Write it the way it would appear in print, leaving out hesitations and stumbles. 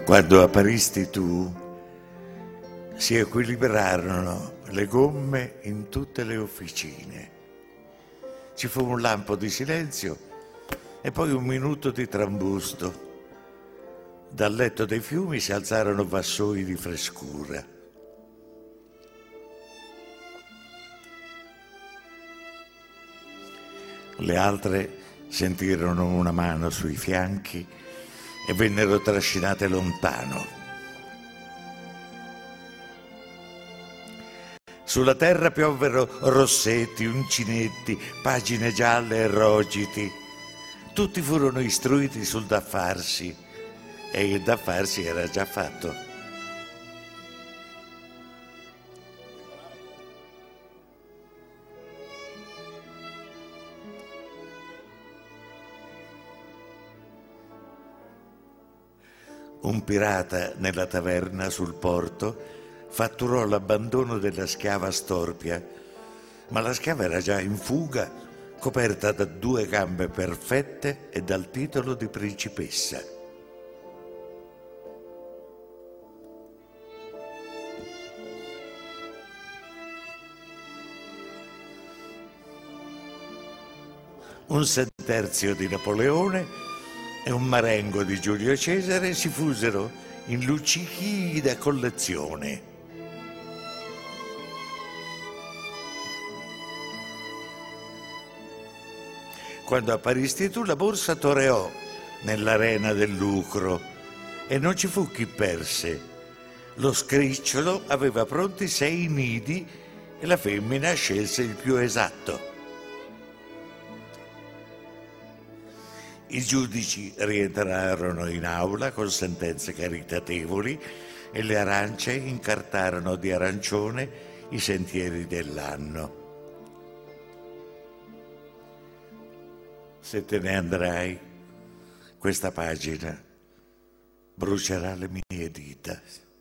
Quando apparisti tu, si equilibrarono le gomme in tutte le officine. Ci fu un lampo di silenzio e poi un minuto di trambusto. Dal letto dei fiumi si alzarono vassoi di frescura. Le altre sentirono una mano sui fianchi e vennero trascinate lontano. Sulla terra piovvero rossetti, uncinetti, pagine gialle e rogiti. Tutti furono istruiti sul da farsi e il da farsi era già fatto. Un pirata nella taverna sul porto fatturò l'abbandono della schiava storpia, ma la schiava era già in fuga, coperta da 2 gambe perfette e dal titolo di principessa. Un seterzio di Napoleone e un marengo di Giulio Cesare si fusero in luccichii da collezione. Quando apparisti tu, la borsa toreò nell'arena del lucro e non ci fu chi perse. Lo scricciolo aveva pronti 6 nidi e la femmina scelse il più esatto. I giudici rientrarono in aula con sentenze caritatevoli e le arance incartarono di arancione i sentieri dell'anno. Se te ne andrai, questa pagina brucerà le mie dita.